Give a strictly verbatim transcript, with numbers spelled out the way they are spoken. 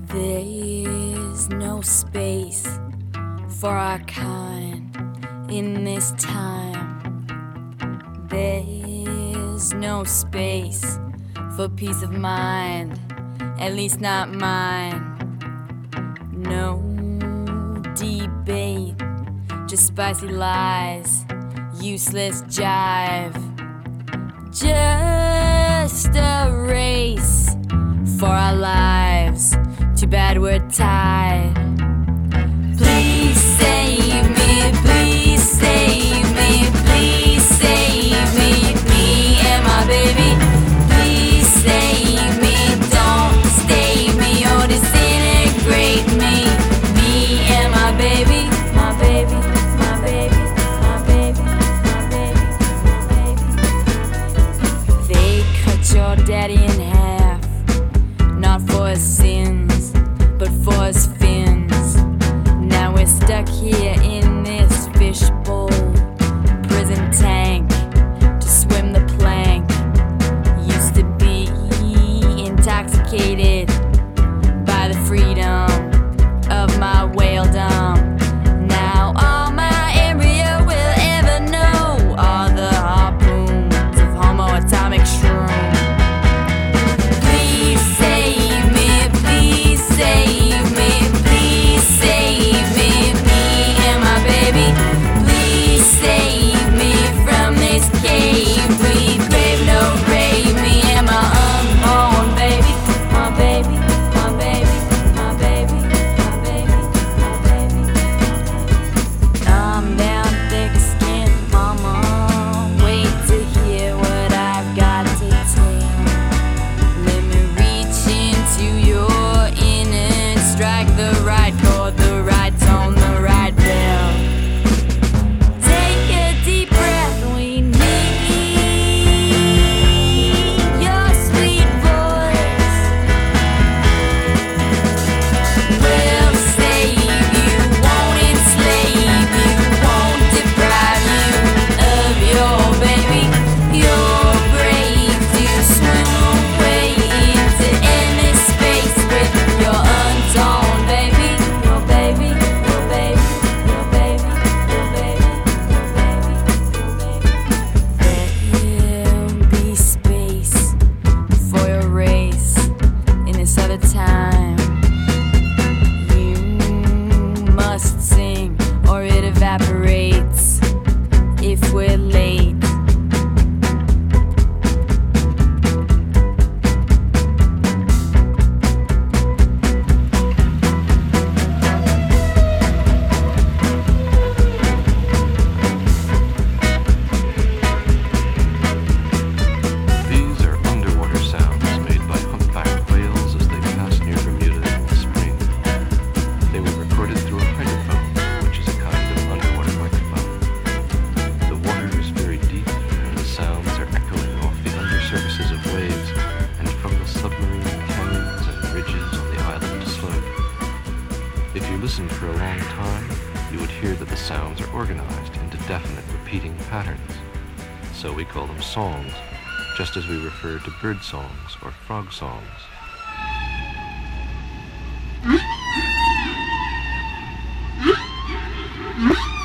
There's no space for our kind in this time. There's no space for peace of mind, at least not mine. No debate, just spicy lies, useless jive. Just a race for our lives. Too bad we're tied. Please save me, please save me, please save me, me and my baby. Please save me, don't stay me or disintegrate me. Me and my baby, my baby, my baby, my baby, my baby, my baby. They cut your daddy in half, not for his sins, but for his fins. Now we're stuck here in this fishbowl, prison tank, to swim the plank. Used to be intoxicated by the freedom of my whaledom. Now all my area will ever know are the harpoons of homoatomic shroom. Please save me, please save me, please save me, me and my baby. Please save me from this cave. Please grave no grave, me and my unborn baby. My baby, my baby, my baby, my baby, my baby. I'm down thick-skinned, mama. Wait to hear what I've got to tell. Let me reach into your inner, strike the right chord, the right tone, the right bell. Take a deep breath, we need your sweet voice. We'll save you, won't enslave you, won't deprive you of your baby. You're brave to swim away into endless space with your untold baby. Your baby, your baby, your baby, your baby, your baby, your baby. There'll be space for your race in this other time. You must sing or it evaporates if we're late. These are underwater sounds made by humpback whales as they pass near Bermuda in the spring. They were recorded through a hydrophone, which is a kind of underwater microphone. The water is very deep, and the sounds are echoing off the undersurfaces of waves and from the submarine canyons and ridges on the island slope. If you listened for a long time, you would hear that the sounds are organized into definite repeating patterns. So we call them songs, just as we refer to bird songs or frog songs. Mm-hmm.